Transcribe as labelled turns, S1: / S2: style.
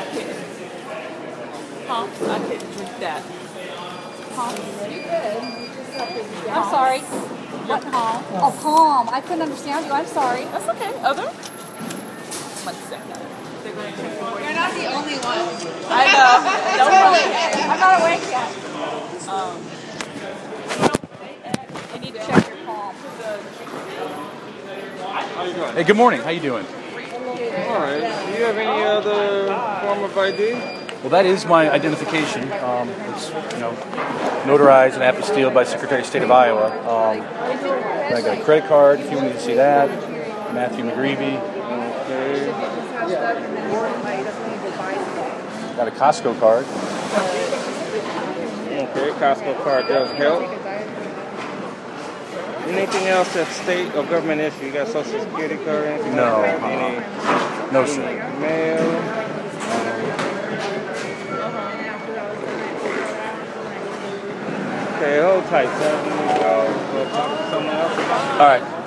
S1: Huh? I couldn't drink that.
S2: Palm.
S3: You could. You just have to get
S2: I'm sorry.
S1: What palm?
S2: Oh, palm. I couldn't understand you. I'm sorry.
S1: That's okay. Other? One second. They're going to check the
S3: You're not the only one.
S1: I know. Don't worry.
S2: I'm not awake yet.
S1: You need to check your palm.
S4: How you doing?
S5: Hey, good morning. How you doing?
S4: All right. Do you have any other form of ID?
S5: Well, that is my identification. It's notarized and apostilled by Secretary of State of Iowa. And I got a credit card if you want to see that. Matthew McGreevy.
S4: Okay.
S5: Got a Costco card.
S4: Okay, Costco card does help. Anything else that's state or government issue? You got Social Security card or anything
S5: No.
S4: like that?
S5: No, sir.
S4: Mail? Okay, hold tight, sir. Let me go talk to someone else about it.
S5: All right.